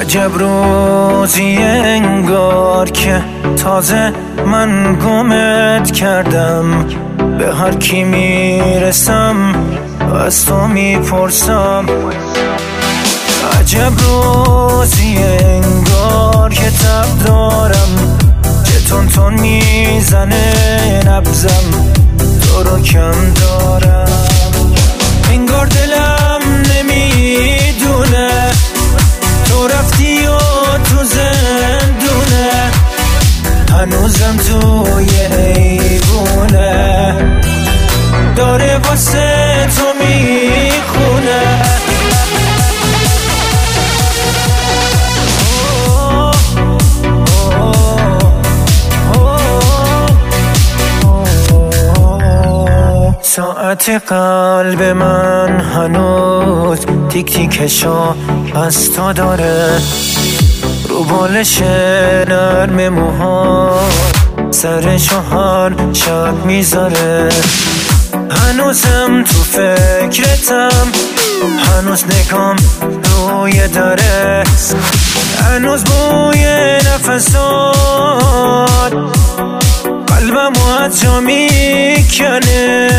عجب روزی انگار که تازه من گمت کردم. به هر کی میرسم از تو میپرسم. عجب روزی انگار که تب دارم، که تون تون میزنه نبزم، تو رو کم دارم. انگار دلم نمیدونه تو رفتی و تو زندونه، هنوزم توی حیوونه داره واسه تو میخونه. ساعت قلب من هنوز تیک تیکشو از تو داره، رو بالش نرم موها سرشو هر شب میذاره. هنوزم تو فکرتم، هنوز نگام روی دره، هنوز بوی نفسات قلبمو از جا میکنه،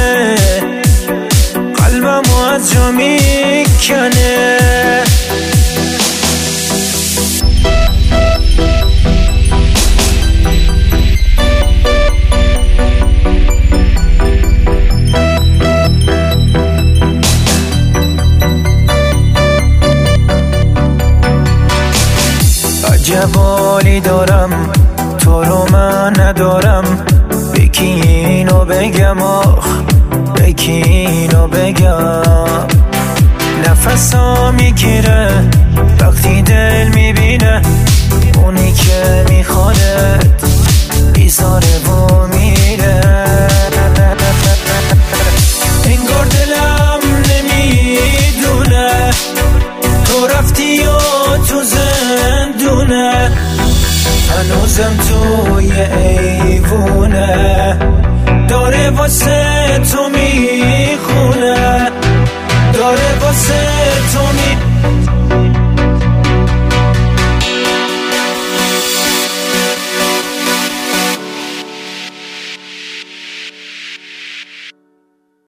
قلبمو از جا میکنه. عجب حالی دارم تو رو من ندارم، بکی اینو بگم آخ بکی اینو بگم. نفسا میگیره وقتی دل میبینه اونی که میخوادت بیزاره و میره. انگار دلم نمیدونه تو رفتی و تو زندونه، هنوزم توی ایوونه داره واسه تو میخونه.